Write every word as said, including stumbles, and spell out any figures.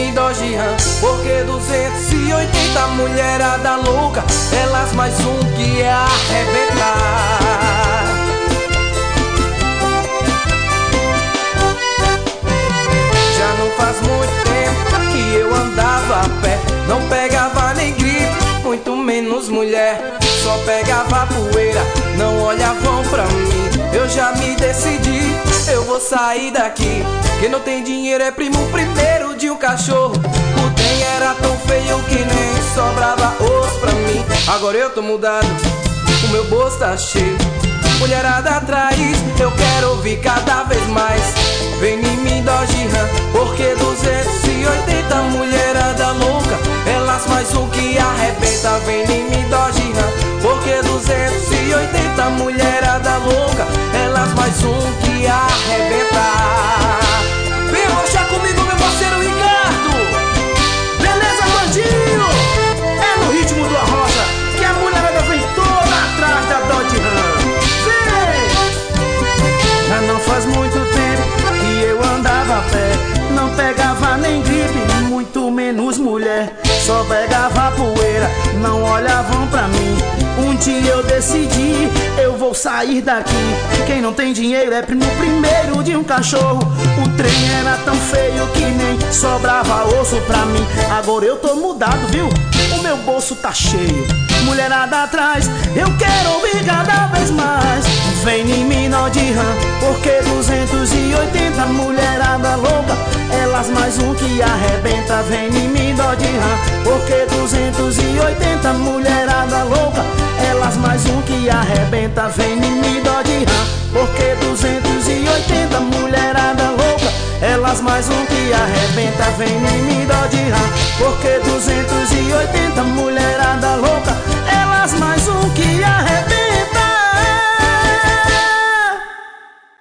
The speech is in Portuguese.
mim Dodge Ram, porque duzentos e oitenta mulherada louca, elas mais um que é arrebentar. Já não faz muito tempo que eu andava a pé, não pegava nem gripe, muito menos mulher, só pegava poeira, não olhavam pra mim. Eu já me decidi, eu vou sair daqui. Quem não tem dinheiro é primo primeiro de um cachorro. O trem era tão feio que nem sobrava osso pra mim. Agora eu tô mudado, o meu bolso tá cheio, mulherada atrás, eu quero ouvir cada vez mais. Vem em mim Dodge Ram, porque duzentos e oitenta mulherada louca, elas mais um que arrebenta. Vem em mim Dodge Ram, porque duzentos e oitenta mulherada louca, elas mais um que arrebenta. Vem roxar comigo, meu parceiro Ricardo. Beleza, bandinho? É no ritmo do Arrocha que a mulherada vem toda atrás da Dodge Ram. Vem! Já não faz muito tempo que eu andava a pé, não pegava nem gripe, muito menos mulher, só pegava poeira, não olhavam pra mim. Um dia eu decidi, eu vou sair daqui. Quem não tem dinheiro é primo primeiro de um cachorro. O trem era tão feio que nem sobrava osso pra mim. Agora eu tô mudado, viu? O meu bolso tá cheio, mulherada atrás, eu quero ouvir cada vez mais. Vem em mim Dodge Ram, porque duzentos e oitenta mulherada louca, elas mais um que arrebenta. Vem em mim Dodge Ram, porque duzentos e oitenta mulherada louca, elas mais um que arrebenta. Vem em mim Dodge Ram, porque duzentos e oitenta mulherada louca, elas mais um que arrebenta. Vem em mim Dodge Ram, porque duzentos